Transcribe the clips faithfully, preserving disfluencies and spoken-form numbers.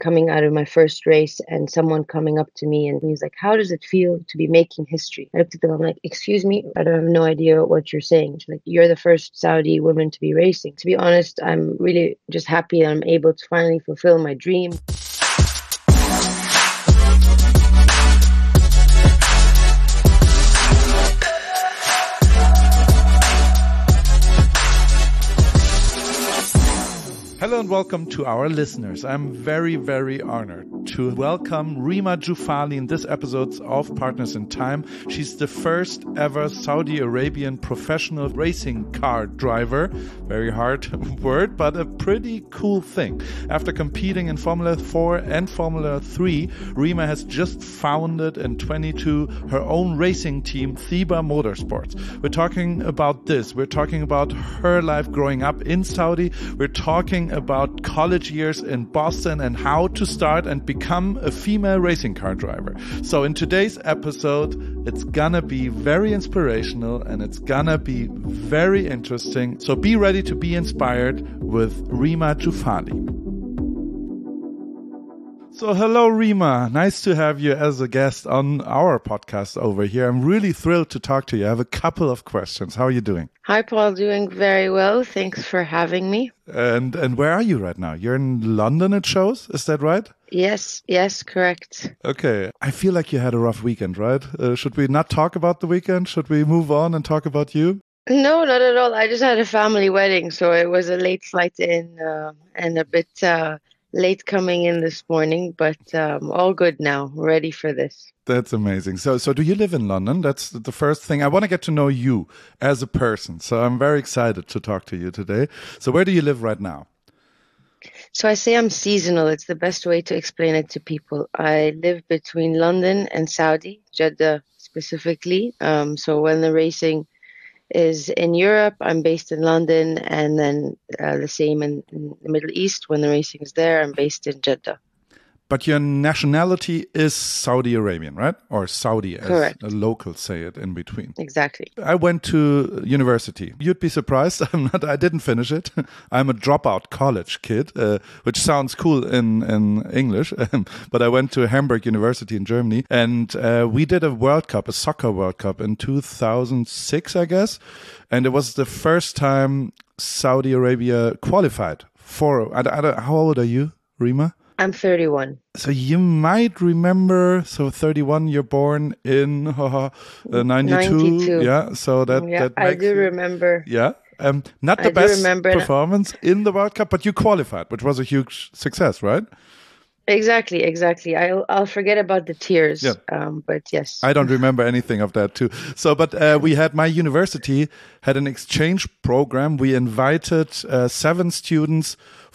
coming out of my first race and someone coming up to me and he's like, how does it feel to be making history? I looked at them, I'm like, excuse me, I don't have no idea what you're saying. She's like, you're the first Saudi woman to be racing. To be honest, I'm really just happy I'm able to finally fulfill my dream. Hello and welcome to our listeners. I'm very, very honored to welcome Rima Joufali in this episode of Partners in Time. She's the first ever Saudi Arabian professional racing car driver. Very hard word, but a pretty cool thing. After competing in Formula four and Formula three, Rima has just founded in twenty-two her own racing team, Theba Motorsports. We're talking about this. We're talking about her life growing up in Saudi. We're talking about college years in Boston and how to start and become a female racing car driver. So in today's episode, it's gonna be very inspirational and it's gonna be very interesting. So be ready to be inspired with Rima Joufali. So hello, Rima. Nice to have you as a guest on our podcast over here. I'm really thrilled to talk to you. I have a couple of questions. How are you doing? Hi, Paul. Doing very well. Thanks for having me. And and where are you right now? You're in London, it shows. Is that right? Yes, yes, correct. Okay. I feel like you had a rough weekend, right? Uh, should we not talk about the weekend? Should we move on and talk about you? No, not at all. I just had a family wedding, so it was a late flight in uh, and a bit uh, late coming in this morning, but um, all good now. Ready for this. That's amazing. So, so do you live in London? That's the first thing. I want to get to know you as a person. So I'm very excited to talk to you today. So where do you live right now? So I say I'm seasonal. It's the best way to explain it to people. I live between London and Saudi, Jeddah specifically. Um, so when the racing is in Europe, I'm based in London, and then uh, the same in, in the Middle East. When the racing is there, I'm based in Jeddah. But your nationality is Saudi Arabian, right? Or Saudi, as Correct. locals say it in between. Exactly. I went to university. You'd be surprised. I'm not. I didn't finish it. I'm a dropout college kid, uh, which sounds cool in in English. But I went to Hamburg University in Germany, and uh, we did a World Cup, a soccer World Cup in two thousand six, I guess, and it was the first time Saudi Arabia qualified for. I, I, how old are you, Rima? I'm thirty-one. So you might remember, so thirty-one, you're born in uh, ninety-two. ninety-two. Yeah, so that, yeah, that I makes do you, remember. Yeah, um, not the I do best remember. performance in the World Cup, but you qualified, which was a huge success, right? Exactly, exactly. I'll I'll forget about the tears. Yeah. Um, but yes. I don't remember anything of that too. So, but uh, we had, my university had an exchange program. We invited uh, seven students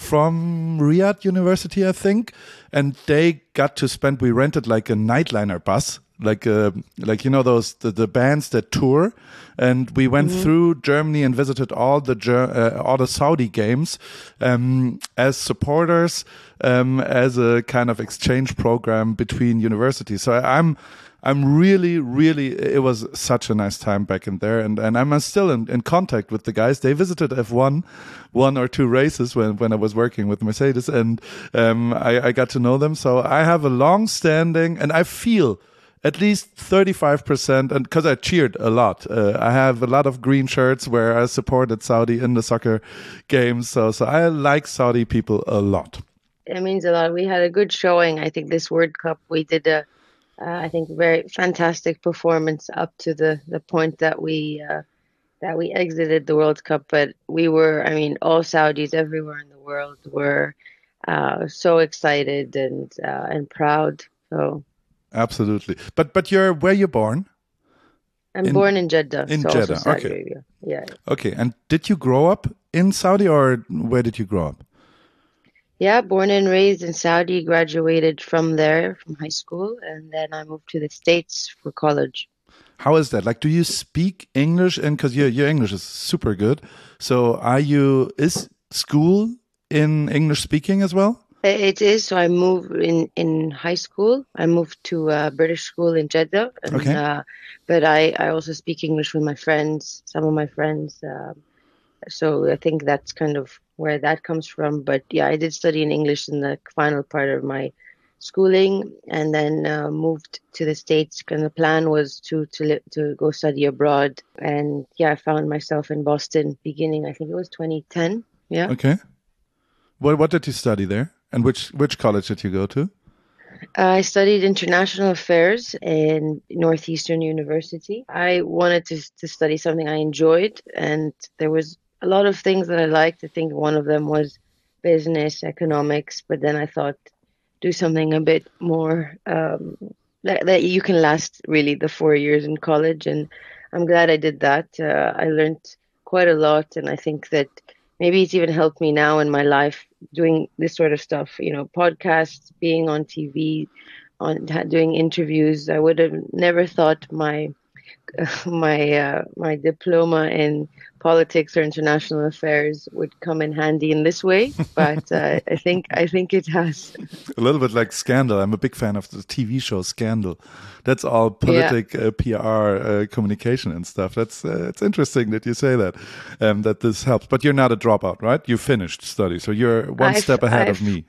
from Riyadh University, I think, and they got to spend, we rented like a nightliner bus, like uh, like you know those the, the bands that tour, and we went mm-hmm. through Germany and visited all the uh, all the Saudi games um, as supporters, um, as a kind of exchange program between universities. So I'm I'm really, really, it was such a nice time back in there. And, and I'm still in, in contact with the guys. They visited F one, one or two races when, when I was working with Mercedes, and um, I, I got to know them. So I have a long standing, and I feel at least thirty-five percent, and because I cheered a lot. Uh, I have a lot of green shirts where I supported Saudi in the soccer games. So, so I like Saudi people a lot. It means a lot. We had a good showing. I think this World Cup, we did a Uh, I think very fantastic performance up to the, the point that we uh, that we exited the World Cup. But we were, I mean, all Saudis everywhere in the world were uh, so excited and uh, and proud. So absolutely. But but you're where you're born? I'm in, born in Jeddah. In so Jeddah, Saudi okay. Arabia. Yeah. Okay. And did you grow up in Saudi, or where did you grow up? Yeah, born and raised in Saudi, graduated from there, from high school, and then I moved to the States for college. How is that? Like, do you speak English? And because your your English is super good, so are you? Is school in English speaking as well? It is. So I moved in, in high school. I moved to a British school in Jeddah. And, okay. Uh, but I, I also speak English with my friends, some of my friends. Uh, So I think that's kind of where that comes from. But yeah, I did study in English in the final part of my schooling, and then uh, moved to the States. And the plan was to to li to go study abroad. And yeah, I found myself in Boston beginning, I think it was twenty ten. Yeah. Okay. What what did you study there? And which which college did you go to? I studied international affairs in Northeastern University. I wanted to to study something I enjoyed, and there was a lot of things that I liked. I think one of them was business, economics, but then I thought do something a bit more um, that that you can last really the four years in college, and I'm glad I did that. Uh, I learned quite a lot, and I think that maybe it's even helped me now in my life doing this sort of stuff, you know, podcasts, being on T V, on ha- doing interviews. I would have never thought my my uh, my diploma in politics or international affairs would come in handy in this way, but uh, I think I think it has. A little bit like Scandal. I'm a big fan of the T V show Scandal. That's all Yeah, politic uh, P R uh, communication and stuff. That's uh, it's interesting that you say that, um, that this helps. But you're not a dropout, right? You finished study, so you're one I've step ahead of I've me.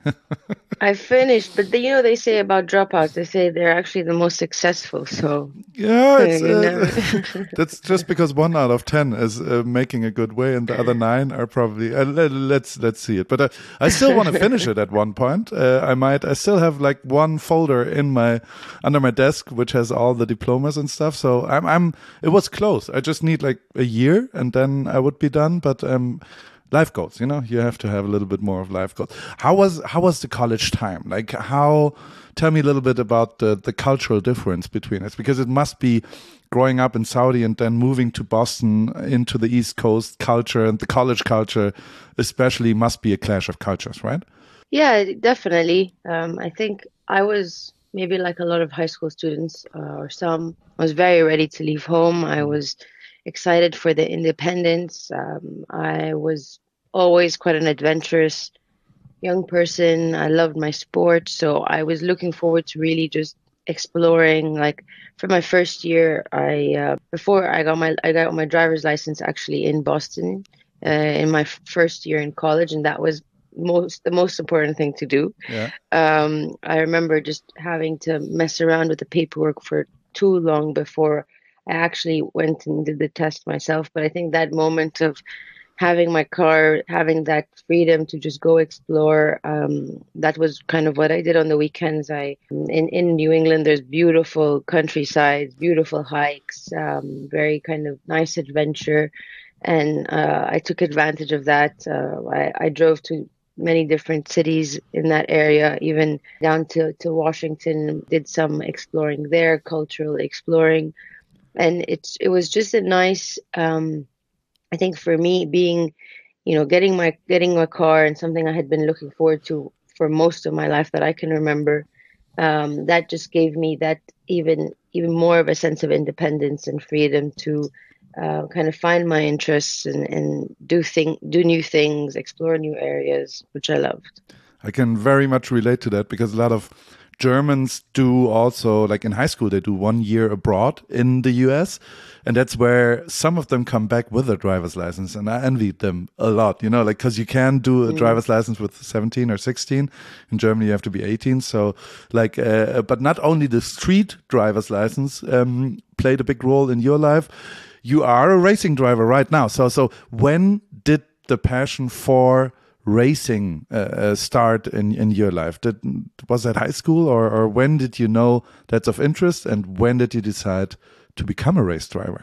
I finished, but the, you know they say about dropouts, they say they're actually the most successful. So Yeah, it's you uh, never. that's just because one out of ten is uh, making a good way, and the other nine are probably. Uh, let, let's let's see it. But uh, I still want to finish it at one point. Uh, I might. I still have like one folder in my under my desk which has all the diplomas and stuff. So I'm I'm. It was close. I just need like a year, and then I would be done. But um, life goals, you know, you have to have a little bit more of life goals. How was how was the college time? Like how? Tell me a little bit about the the cultural difference between us, because it must be growing up in Saudi and then moving to Boston into the East Coast culture, and the college culture especially must be a clash of cultures, right? Yeah, definitely. Um, I think I was maybe like a lot of high school students, uh, or some, I was very ready to leave home. I was excited for the independence. Um, I was always quite an adventurous young person. I loved my sport, so I was looking forward to really just exploring. Like for my first year, I uh, before I got my I got my driver's license actually in Boston, uh, in my f- first year in college, and that was most the most important thing to do. Yeah. Um, I remember just having to mess around with the paperwork for too long before I actually went and did the test myself. But I think that moment of having my car, having that freedom to just go explore. Um, that was kind of what I did on the weekends. I in in New England, there's beautiful countrysides, beautiful hikes, um, very kind of nice adventure, and uh, I took advantage of that. Uh, I, I drove to many different cities in that area, even down to, to Washington, did some exploring there, cultural exploring. And it's it was just a nice um, I think for me, being, you know, getting my getting my car and something I had been looking forward to for most of my life that I can remember, um, that just gave me that even even more of a sense of independence and freedom to uh, kind of find my interests and, and do thing do new things, explore new areas, which I loved. I can very much relate to that because a lot of Germans do also, like in high school, they do one year abroad in the U S. And that's where some of them come back with a driver's license. And I envied them a lot, you know, like, cause you can do a Mm. driver's license with seventeen or sixteen. In Germany, you have to be eighteen. So, like, uh, but not only the street driver's license um, played a big role in your life, you are a racing driver right now. So, so when did the passion for racing uh, uh, start in in your life? Did was that high school, or or when did you know that's of interest, and when did you decide to become a race driver?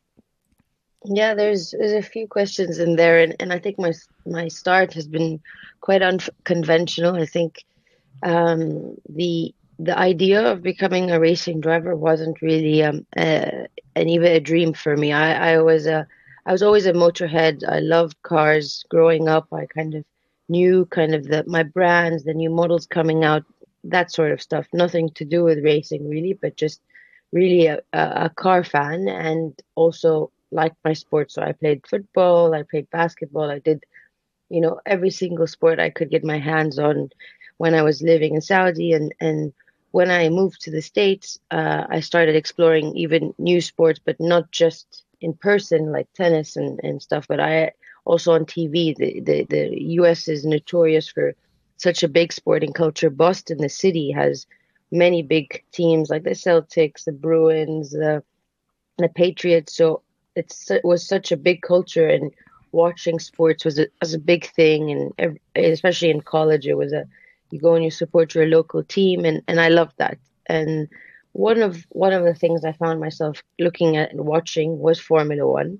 Yeah, there's there's a few questions in there, and, and I think my my start has been quite unconventional. I think um, the the idea of becoming a racing driver wasn't really um, uh, an even a dream for me. I, I was a I was always a motorhead. I loved cars growing up. I kind of knew kind of the my brands, the new models coming out, that sort of stuff. Nothing to do with racing really, but just really a, a, a car fan, and also liked my sports. So I played football, I played basketball, I did, you know, every single sport I could get my hands on when I was living in Saudi. And, and when I moved to the States, uh, I started exploring even new sports, but not just in person like tennis and, and stuff. But I also on T V. The, the, the U S is notorious for such a big sporting culture. Boston, the city, has many big teams like the Celtics, the Bruins, the the Patriots. So it's it was such a big culture, and watching sports was a was a big thing, and ev- especially in college, it was a you go and you support your local team, and and I loved that. And one of one of the things I found myself looking at and watching was Formula One,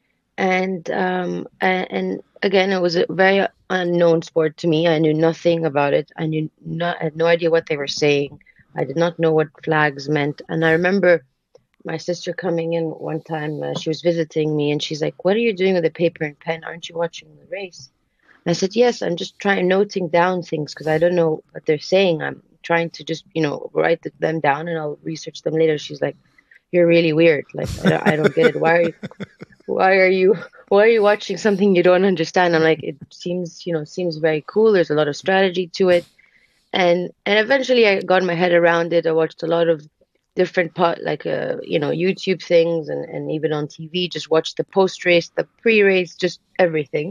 and um and, and again, it was a very unknown sport to me. I knew nothing about it. I knew not I had no idea what they were saying. I did not know what flags meant, and I remember my sister coming in one time. Uh, she was visiting me, and she's like, "What are you doing with a paper and pen? Aren't you watching the race?" And I said, "Yes, I'm just trying noting down things because I don't know what they're saying. I'm trying to just, you know, write them down, and I'll research them later." She's like, "You're really weird. Like, I don't, I don't get it. Why are you, why are you, why are you watching something you don't understand?" I'm like, "It seems, you know, seems very cool. There's a lot of strategy to it." and and eventually I got my head around it. I watched a lot of different part like uh you know YouTube things, and and even on T V, just watched the post race, the pre race, just everything.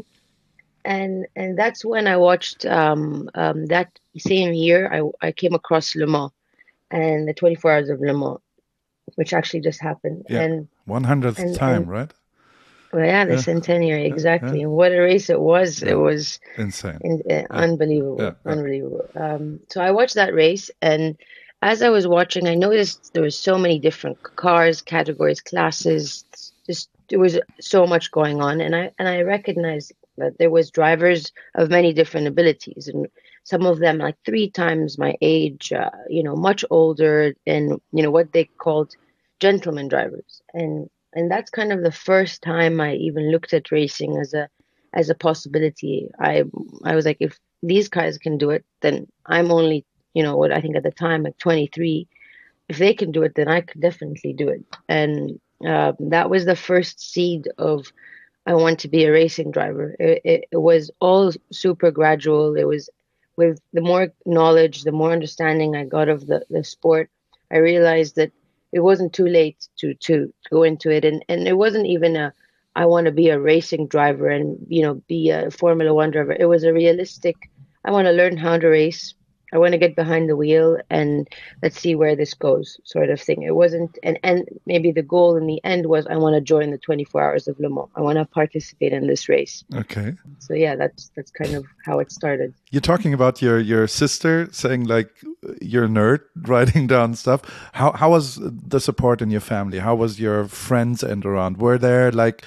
And and that's when I watched um um that same year I I came across Le Mans and the twenty-four hours of Le Mans, which actually just happened. Yeah, and one hundredth and time, and right? well, yeah, the Yeah, centenary, yeah, yeah, exactly. And what a race it was. It yeah. was Insane. in, uh, Yeah, yeah, unbelievable, yeah. unbelievable. Um, so I watched that race, and as I was watching, I noticed there was so many different cars, categories, classes. Just there was so much going on, and I and I recognized that there was drivers of many different abilities, and some of them like three times my age, uh, you know, much older, and you know what they called gentleman drivers, and and that's kind of the first time I even looked at racing as a as a possibility. I I was like, if these guys can do it, then I'm only, you know, what I think at the time, like twenty-three. If they can do it, then I could definitely do it. And um, that was the first seed of I want to be a racing driver. It, it, it was all super gradual. It was with the more knowledge, the more understanding I got of the, the sport, I realized that it wasn't too late to, to, to go into it. And, and it wasn't even a, I want to be a racing driver and, you know, be a Formula One driver. It was a realistic, I want to learn how to race. I want to get behind the wheel and let's see where this goes, sort of thing. It wasn't, and and maybe the goal in the end was I want to join the twenty-four hours of Le Mans. I want to participate in this race. Okay. So yeah, that's that's kind of how it started. You're talking about your your sister saying like you're a nerd, writing down stuff. How how was the support in your family? How was your friends and around? Were there like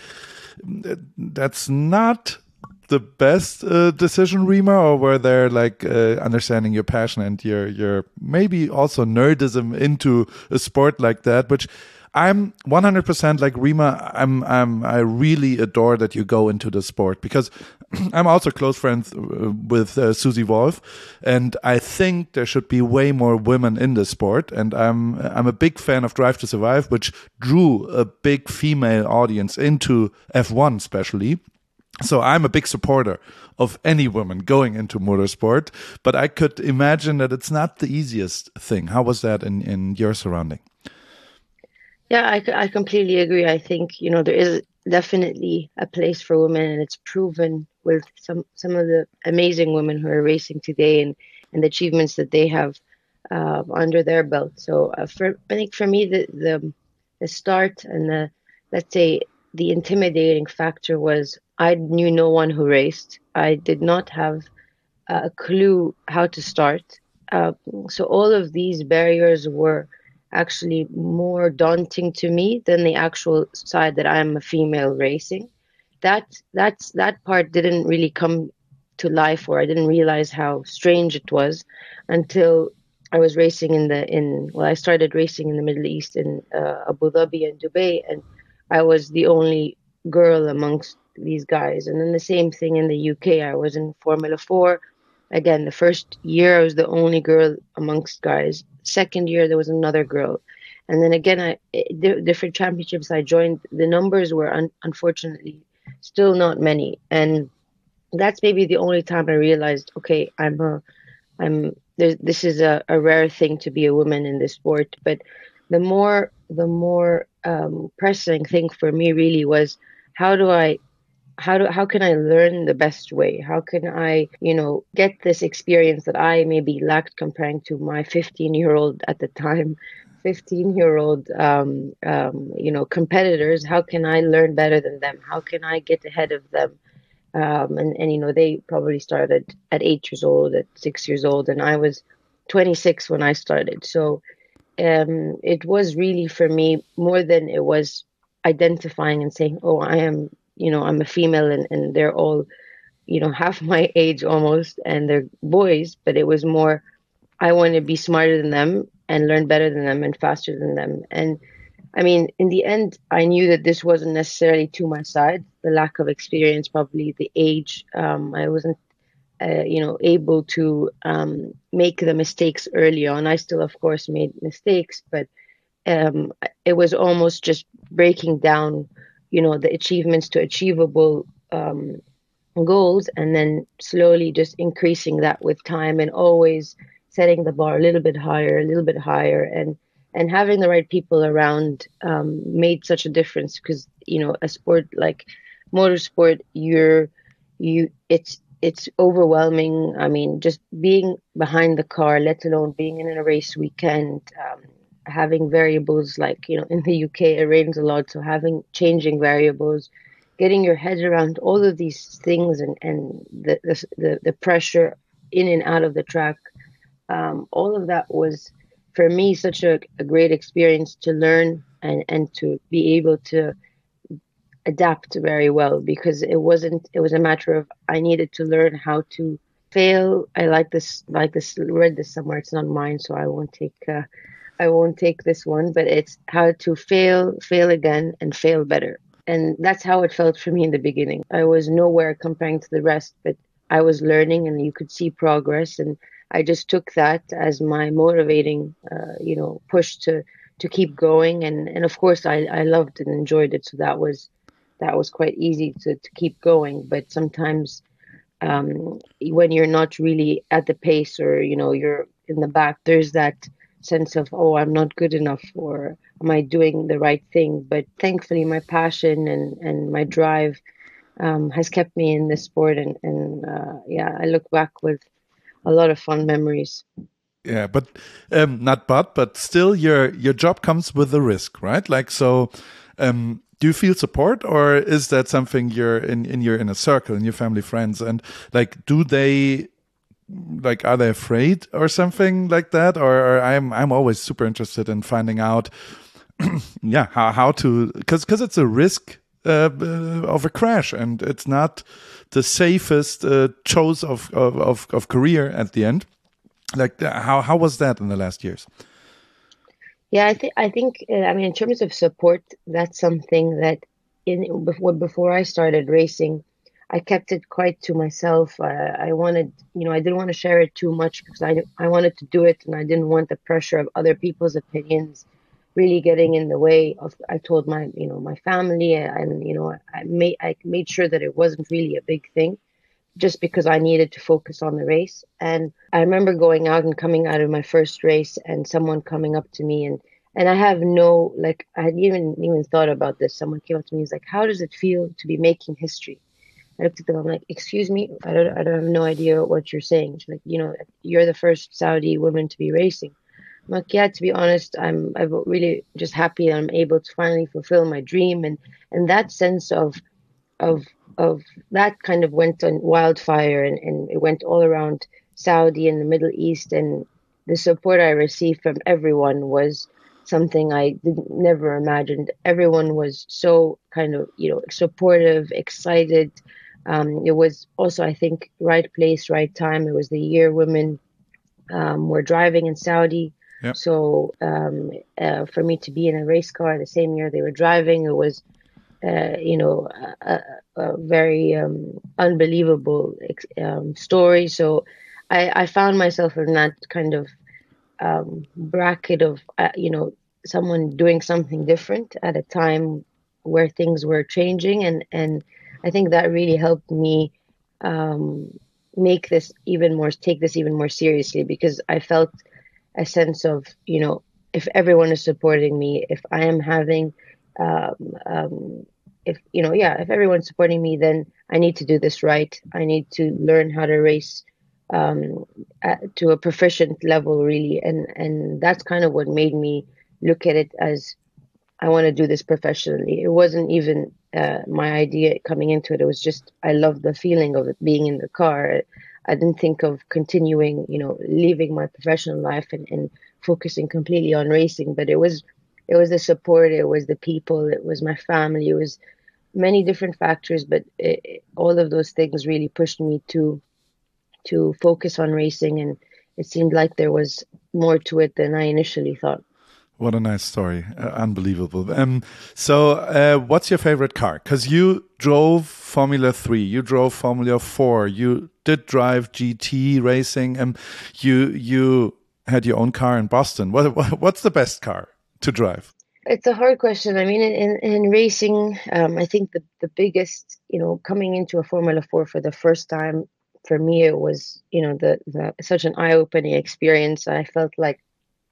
that's not the best uh, decision, Rima, or were there like uh, understanding your passion and your your maybe also nerdism into a sport like that, which I'm one hundred percent like Rima. I'm I'm I really adore that you go into the sport because I'm also close friends uh, with uh, Susie Wolf, and I think there should be way more women in the sport. And I'm I'm a big fan of Drive to Survive, which drew a big female audience into F one, especially. So I'm a big supporter of any woman going into motorsport, but I could imagine that it's not the easiest thing. How was that in, in your surrounding? Yeah, I, I completely agree. I think, you know, there is definitely a place for women, and it's proven with some some of the amazing women who are racing today, and and the achievements that they have uh, under their belt. So uh, for I think for me the the the start and the, let's say, the intimidating factor was I knew no one who raced. I did not have a clue how to start. Uh, so all of these barriers were actually more daunting to me than the actual side that I'm a female racing. That that's that part didn't really come to life, or I didn't realize how strange it was until I was racing in the in well, I started racing in the Middle East in uh, Abu Dhabi and Dubai, and I was the only girl amongst these guys. And then the same thing in the U K. I was in Formula Four. Again, the first year I was the only girl amongst guys. Second year there was another girl, and then again, I di- different championships I joined. The numbers were un- unfortunately still not many, and that's maybe the only time I realized, okay, I'm a, I'm there's, this is a, a rare thing to be a woman in this sport. But the more the more um, pressing thing for me really was how do I how do how can I learn the best way? How can I, you know, get this experience that I maybe lacked comparing to my fifteen year old at the time, fifteen year old, um, um, you know, competitors? How can I learn better than them? How can I get ahead of them? Um, and and you know, they probably started at eight years old, at six years old, and I was twenty-six when I started. So um, it was really for me more than it was identifying and saying, "Oh, I am, you know, I'm a female," and and they're all, you know, half my age almost, and they're boys. But it was more, I want to be smarter than them and learn better than them and faster than them. And I mean, in the end, I knew that this wasn't necessarily to my side. The lack of experience, probably the age. Um, I wasn't uh, you know, able to um, make the mistakes early on. I still, of course, made mistakes, but um, it was almost just breaking down, you know, the achievements to achievable um, goals, and then slowly just increasing that with time, and always setting the bar a little bit higher, a little bit higher, and and having the right people around um, made such a difference because you know a sport like motorsport, you're you it's it's overwhelming. I mean, just being behind the car, let alone being in a race weekend, um, having variables like, you know, in the U K it rains a lot, so having changing variables, getting your head around all of these things, and and the the the, the pressure in and out of the track, um, all of that was for me such a, a great experience to learn and and to be able to adapt very well, because it wasn't it was a matter of I needed to learn how to fail. I like this like this read this somewhere, it's not mine, so I won't take uh, I won't take this one, but it's how to fail, fail again, and fail better. And that's how it felt for me in the beginning. I was nowhere comparing to the rest, but I was learning and you could see progress. And I just took that as my motivating, uh, you know, push to, to keep going. And, and of course I, I loved and enjoyed it. So that was, that was quite easy to, to keep going. But sometimes, um, when you're not really at the pace, or, you know, you're in the back, there's that sense of, oh, I'm not good enough, or am I doing the right thing? But thankfully, my passion and, and my drive um, has kept me in this sport. And, and uh, yeah, I look back with a lot of fond memories. Yeah, but um, not but, but still, your your job comes with a risk, right? Like, so, um, do you feel support, or is that something you're in in your inner circle, in your family, friends, and like, do they like, are they afraid or something like that? Or, or I'm I'm always super interested in finding out, yeah, how how to, because because it's a risk uh, uh, of a crash, and it's not the safest uh, choice of, of of of career at the end. Like, uh, how how was that in the last years? Yeah, I think I think uh, I mean, in terms of support, that's something that in before before I started racing, I kept it quite to myself. Uh, I wanted, you know, I didn't want to share it too much because I I wanted to do it, and I didn't want the pressure of other people's opinions really getting in the way of. I told my, you know, my family, and you know, I made I made sure that it wasn't really a big thing, just because I needed to focus on the race. And I remember going out and coming out of my first race, and someone coming up to me, and and I have no, like, I hadn't even even thought about this. Someone came up to me, he's like, "How does it feel to be making history?" I looked at them, I'm like, "Excuse me, I don't I don't have no idea what you're saying." She's like, "You know, you're the first Saudi woman to be racing." I'm like, "Yeah, to be honest, I'm I'm really just happy I'm able to finally fulfill my dream." And and that sense of of of that kind of went on wildfire, and, and it went all around Saudi and the Middle East. And the support I received from everyone was something I didn't never imagined. Everyone was so kind of, you know, supportive, excited. Um, it was also, I think, right place, right time. It was the year women um, were driving in Saudi. Yeah. So um, uh, for me to be in a race car the same year they were driving, it was uh, you know, a, a very um, unbelievable um, story. So I, I found myself in that kind of um, bracket of, uh, you know, someone doing something different at a time where things were changing. And, and I think that really helped me um, make this even more, take this even more seriously, because I felt a sense of, you know, if everyone is supporting me, if I am having um, um, if you know, yeah, if everyone's supporting me, then I need to do this right. I need to learn how to race um, at, to a proficient level, really, and and that's kind of what made me look at it as I want to do this professionally. It wasn't even uh, my idea coming into it. It was just I loved the feeling of it being in the car. I didn't think of continuing, you know, leaving my professional life and, and focusing completely on racing. But it was, it was the support, it was the people, it was my family, it was many different factors. But it, it- all of those things really pushed me to to focus on racing, and it seemed like there was more to it than I initially thought. What a nice story. Uh, unbelievable. Um, so, uh, what's your favorite car? Because you drove Formula three, you drove Formula four, you did drive G T racing, and you you had your own car in Boston. What, what What's the best car to drive? It's a hard question. I mean, in in racing, um, I think the the biggest, you know, coming into a Formula Four for the first time for me, it was, you know, the the such an eye-opening experience. I felt like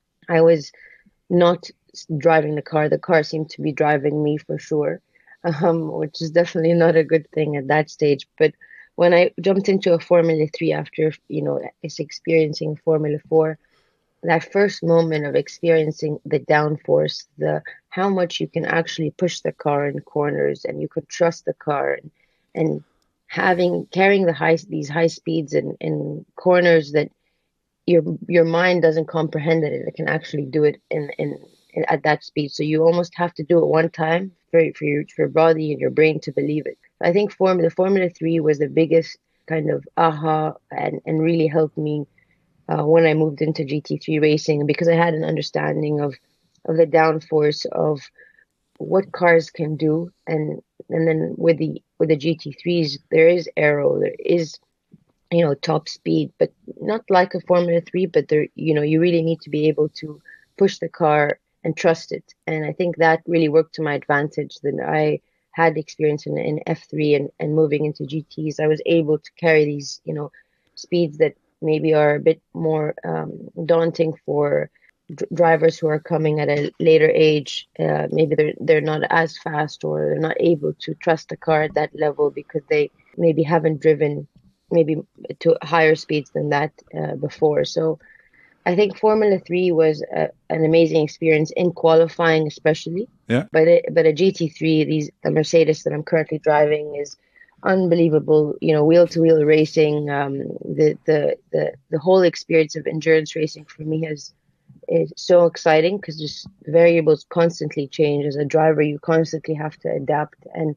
I was not driving the car. The car seemed to be driving me for sure, um, which is definitely not a good thing at that stage. But when I jumped into a Formula Three after, you know, experiencing Formula Four, that first moment of experiencing the downforce, the how much you can actually push the car in corners and you could trust the car, and, and having carrying the high these high speeds and in corners that your your mind doesn't comprehend that it can actually do it in, in, in at that speed. So you almost have to do it one time for for your for your body and your brain to believe it. I think form the Formula Three was the biggest kind of aha and and really helped me uh, when I moved into G T three racing, because I had an understanding of of the downforce of what cars can do, and and then with the with the G T threes there is aero, there is, you know, top speed, but not like a Formula Three, but there, you know, you really need to be able to push the car and trust it, and I think that really worked to my advantage. That I had experience in, in F three, and, and moving into G Ts, I was able to carry these, you know, speeds that maybe are a bit more um, daunting for dr- drivers who are coming at a later age. Uh, maybe they're they're not as fast, or they're not able to trust the car at that level because they maybe haven't driven maybe to higher speeds than that uh, before. So I think Formula Three was a, an amazing experience in qualifying, especially. Yeah. But it, but a G T three, these the Mercedes that I'm currently driving is unbelievable. You know, wheel to wheel racing. Um, the the the the whole experience of endurance racing for me has is so exciting because just variables constantly change. As a driver, you constantly have to adapt, and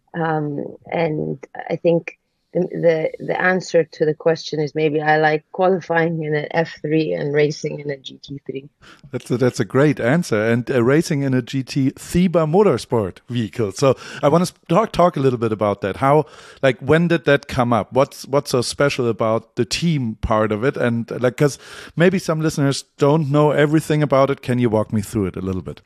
um, and I think the, the the answer to the question is maybe I like qualifying in an F three and racing in a G T three. That's a, that's a great answer. And uh, racing in a G T Theba Motorsport vehicle. So I want to talk talk a little bit about that. How, like, when did that come up? What's what's so special about the team part of it? And uh, like, because maybe some listeners don't know everything about it. Can you walk me through it a little bit?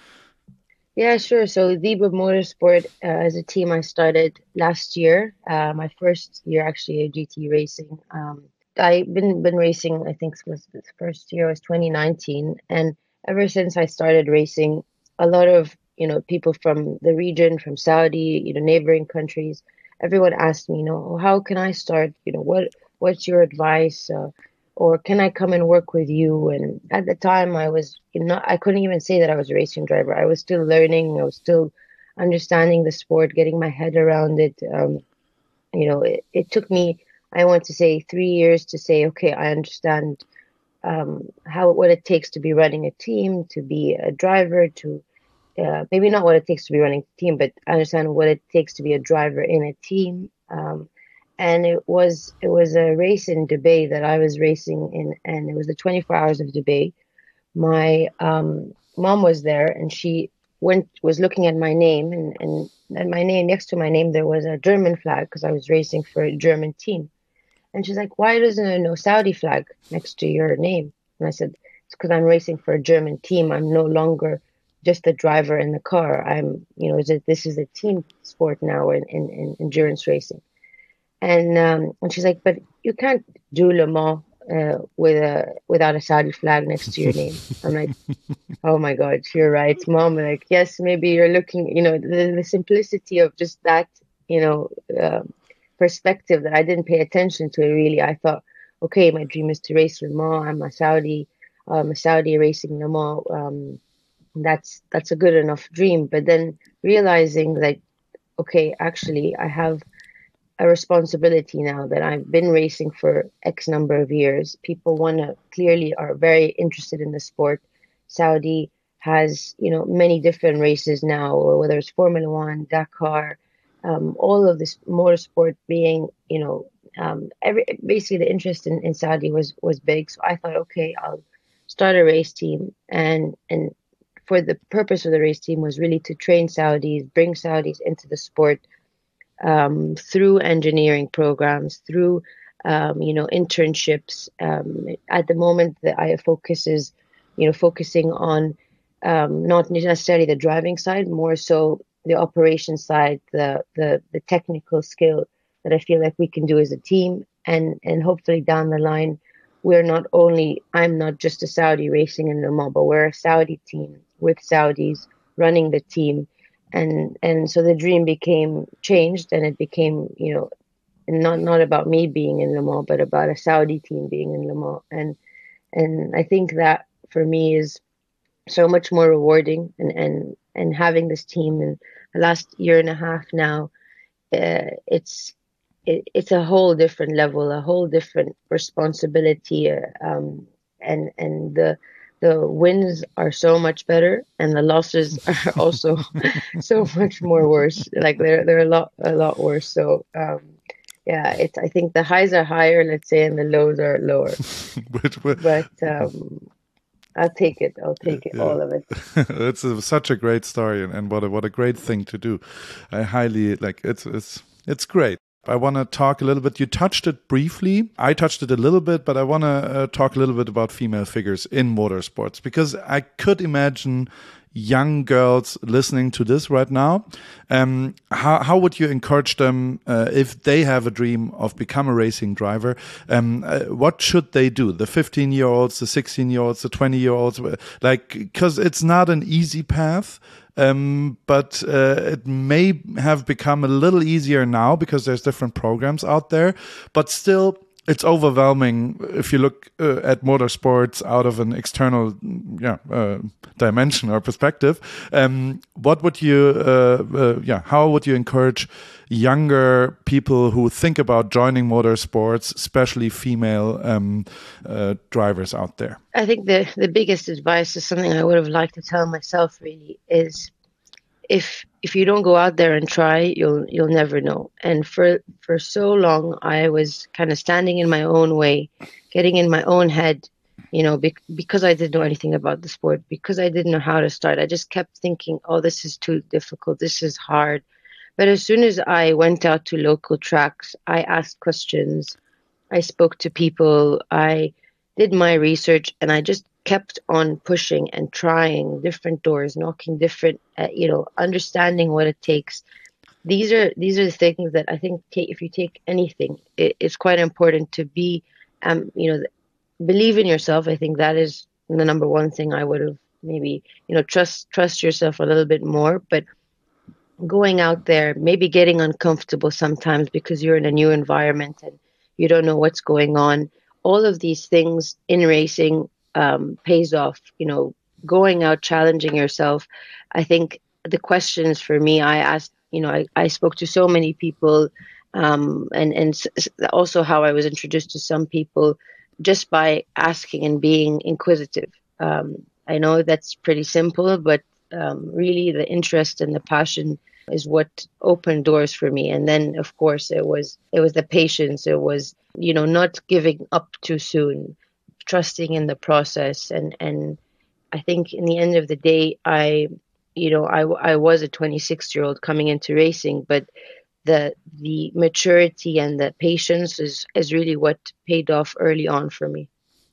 Yeah, sure. So Zebra Motorsport, uh, as a team, I started last year. Uh, my first year actually of G T racing. Um, I've been been racing. I think it was the first year was twenty nineteen, and ever since I started racing, a lot of, you know, people from the region, from Saudi, you know, neighboring countries, everyone asked me, you know, "Oh, how can I start? You know, what what's your advice? Uh, or can I come and work with you?" And at the time, I was, you know, I couldn't even say that I was a racing driver. I was still learning. I was still understanding the sport, getting my head around it. Um, you know, it, it took me, I want to say, three years to say, okay, I understand um, how what it takes to be running a team, to be a driver, to uh, maybe not what it takes to be running a team, but I understand what it takes to be a driver in a team. Um, and it was it was a race in Dubai that I was racing in, and it was the twenty-four hours of Dubai. My um, mom was there, and she went was looking at my name, and and, and my name next to my name there was a German flag because I was racing for a German team. And she's like, "Why doesn't there no Saudi flag next to your name?" And I said, "It's because I'm racing for a German team. I'm no longer just the driver in the car. I'm, you know, this is a team sport now in, in, in endurance racing." And um, and she's like, "But you can't do Le Mans uh, with a without a Saudi flag next to your name. I'm like, oh my God, you're right, Mom. Like, yes, maybe you're looking, you know, the, the simplicity of just that, you know, uh, perspective that I didn't pay attention to. Really, I thought, okay, my dream is to race Le Mans. I'm a Saudi, um, a Saudi racing Le Mans. Um, that's that's a good enough dream. But then realizing that, okay, actually, I have a responsibility now that I've been racing for X number of years. People want to clearly are very interested in the sport. Saudi has, you know, many different races now, or whether it's Formula One, Dakar, um, all of this motorsport being, you know, um, every basically the interest in, in Saudi was was big. So I thought, okay, I'll start a race team, and and for the purpose of the race team was really to train Saudis, bring Saudis into the sport um, through engineering programs, through um, you know internships. Um, at the moment, the I F focus is you know focusing on um, not necessarily the driving side, more so the operation side, the the the technical skill that I feel like we can do as a team, and and hopefully down the line, we're not only I'm not just a Saudi racing in Le Mans, but we're a Saudi team with Saudis running the team, and and so the dream became changed, and it became you know not not about me being in Le Mans, but about a Saudi team being in Le Mans, and and I think that for me is so much more rewarding, and and and having this team in the last year and a half now, uh, it's it, it's a whole different level, a whole different responsibility, uh, um, and and the the wins are so much better, and the losses are also so much more worse. Like they're they're a lot a lot worse. So um, yeah, it's I think the highs are higher, let's say, and the lows are lower. Which, were- But um, I'll take it. I'll take it, yeah, all of it. it's a, such a great story, and, and what a, what a great thing to do. I highly like it's it's it's great. I want to talk a little bit. You touched it briefly. I touched it a little bit, but I want to uh, talk a little bit about female figures in motorsports, because I could imagine young girls listening to this right now. Um, how, how would you encourage them uh, if they have a dream of become a racing driver? Um, uh, what should they do? The fifteen year olds, the sixteen year olds, the twenty year olds, like, because it's not an easy path. Um, but uh, it may have become a little easier now because there's different programs out there, but still it's overwhelming if you look uh, at motorsports out of an external yeah, uh, dimension or perspective. Um, what would you, uh, uh, yeah, how would you encourage younger people who think about joining motorsports, especially female um, uh, drivers out there? I think the the biggest advice is something I would have liked to tell myself. Really, is if if you don't go out there and try, you'll you'll never know. And for for so long, I was kind of standing in my own way, getting in my own head, you know, bec- because I didn't know anything about the sport, because I didn't know how to start. I just kept thinking, oh, this is too difficult, this is hard. But as soon as I went out to local tracks, I asked questions, I spoke to people, I did my research, and I just kept on pushing and trying different doors, knocking different, uh, you know, understanding what it takes. These are these are the things that I think take, if you take anything, it, it's quite important to be, um, you know, believe in yourself. I think that is the number one thing I would have maybe, you know, trust trust yourself a little bit more, but going out there, maybe getting uncomfortable sometimes because you're in a new environment and you don't know what's going on. All of these things in racing um, pays off. You know, going out, challenging yourself. I think the questions for me, I asked, you know, I, I spoke to so many people, um, and and also how I was introduced to some people just by asking and being inquisitive. Um, I know that's pretty simple, but um, really the interest and the passion is what opened doors for me. And then of course it was it was the patience. It was, you know, not giving up too soon, trusting in the process. And and I think in the end of the day, I you know I, I was a twenty-six year old coming into racing, but the the maturity and the patience is is really what paid off early on for me.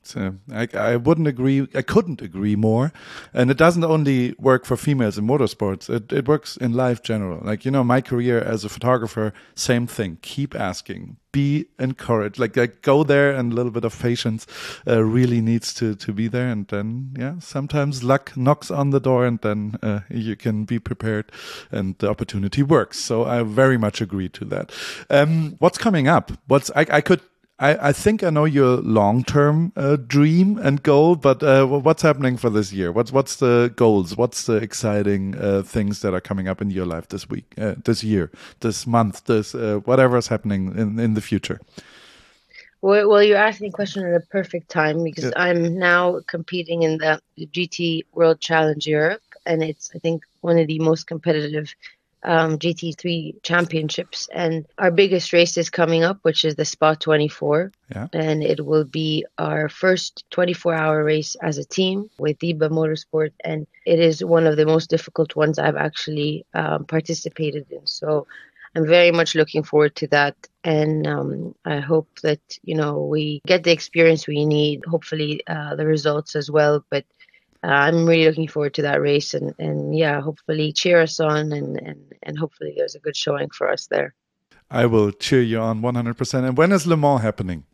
So I, I wouldn't agree. I couldn't agree more. And it doesn't only work for females in motorsports. It it works in life general. Like, you know, my career as a photographer, same thing. Keep asking. Be encouraged. Like, like go there, and a little bit of patience uh, really needs to to be there. And then, yeah, sometimes luck knocks on the door, and then uh, you can be prepared, and the opportunity works. So I very much agree to that. Um, what's coming up? What's I, I could. I, I think I know your long-term uh, dream and goal, but uh, what's happening for this year? What's what's the goals? What's the exciting uh, things that are coming up in your life this week, uh, this year, this month, this uh, whatever is happening in, in the future? Well, well, you're asking the question at a perfect time, because Yeah. I'm now competing in the G T World Challenge Europe, and it's, I think, one of the most competitive um, G T three championships. And our biggest race is coming up, which is the Spa twenty-four. Yeah. And it will be our first twenty-four hour race as a team with Diba Motorsport. And it is one of the most difficult ones I've actually um, participated in. So I'm very much looking forward to that. And um, I hope that, you know, we get the experience we need, hopefully uh, the results as well. But uh, I'm really looking forward to that race, and, and yeah, hopefully cheer us on, and, and, and hopefully there's a good showing for us there. I will cheer you on one hundred percent. And when is Le Mans happening?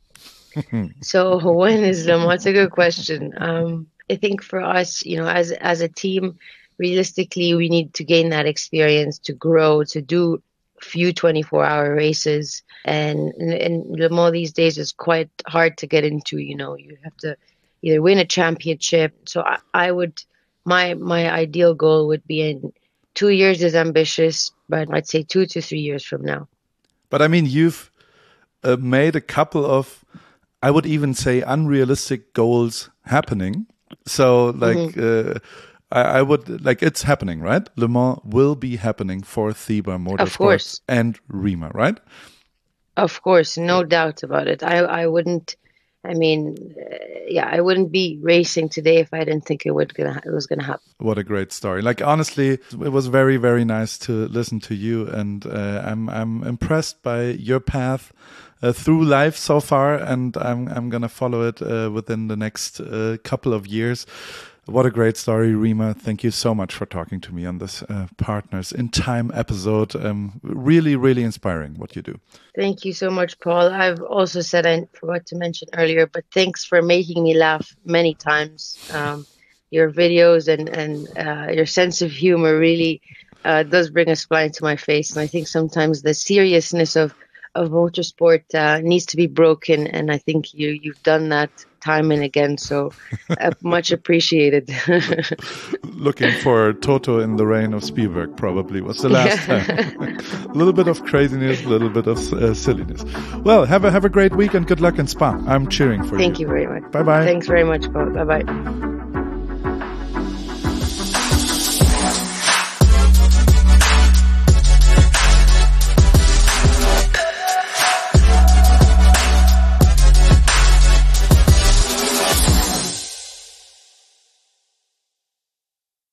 So when is Le Mans? That's a good question. Um, I think for us, you know, as as a team, realistically, we need to gain that experience, to grow, to do few twenty-four hour races. And, and, and Le Mans these days is quite hard to get into. You know, you have to either win a championship. So I, I would, my my ideal goal would be in two years is ambitious, but I'd say two to three years from now. But I mean, you've uh, made a couple of, I would even say, unrealistic goals happening. So like, mm-hmm. uh, I, I would like, it's happening, right? Le Mans will be happening for Thiba Motorsports and Rema, right? Of course, no doubt about it. I, I wouldn't, I mean, uh, yeah, I wouldn't be racing today if I didn't think it would gonna it was gonna happen. What a great story! Like, honestly, it was very, very nice to listen to you, and uh, I'm I'm impressed by your path uh, through life so far, and I'm I'm gonna follow it uh, within the next uh, couple of years. What a great story, Rema. Thank you so much for talking to me on this uh, Partners in Time episode. Um, really, really inspiring what you do. Thank you so much, Paul. I've also said, I forgot to mention earlier, but thanks for making me laugh many times. Um, your videos and, and uh, your sense of humor really uh, does bring a smile to my face. And I think sometimes the seriousness of, of motorsport uh, needs to be broken. And I think you, you've done that time and again, so uh, much appreciated. Looking for Toto in the Rain of Spielberg probably was the last yeah. time. A little bit of craziness, a little bit of uh, silliness. Well, have a have a great week and good luck in Spa. I'm cheering for Thank you. Thank you very much. Bye bye. Thanks very much, Paul. Bye bye.